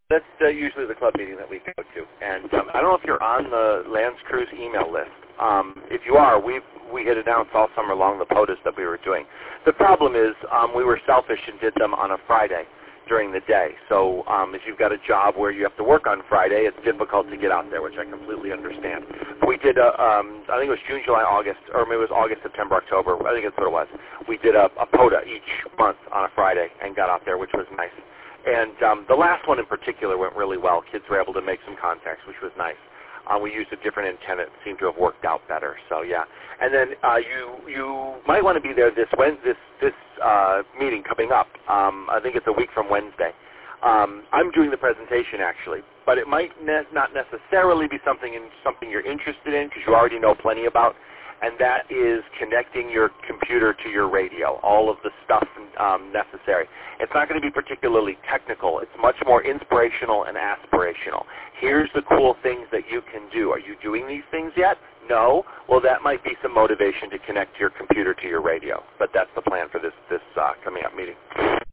That's usually the club meeting that we go to. And I don't know if you're on the Lance Cruise email list. If you are, we had announced all summer long the POTUS that we were doing. The problem is we were selfish and did them on a Friday during the day. So if you've got a job where you have to work on Friday, it's difficult to get out there, which I completely understand. We did, I think it was June, July, August, or maybe it was August, September, October. I think that's what it was. We did a POTA each month on a Friday and got out there, which was nice. And the last one in particular went really well. Kids were able to make some contacts, which was nice. We used a different antenna. It seemed to have worked out better. So yeah. And then you might want to be there this meeting coming up. I think it's a week from Wednesday. I'm doing the presentation actually, but it might not necessarily be something you're interested in because you already know plenty about. And that is connecting your computer to your radio, all of the stuff necessary. It's not going to be particularly technical. It's much more inspirational and aspirational. Here's the cool things that you can do. Are you doing these things yet? No? Well, that might be some motivation to connect your computer to your radio. But that's the plan for this coming up meeting.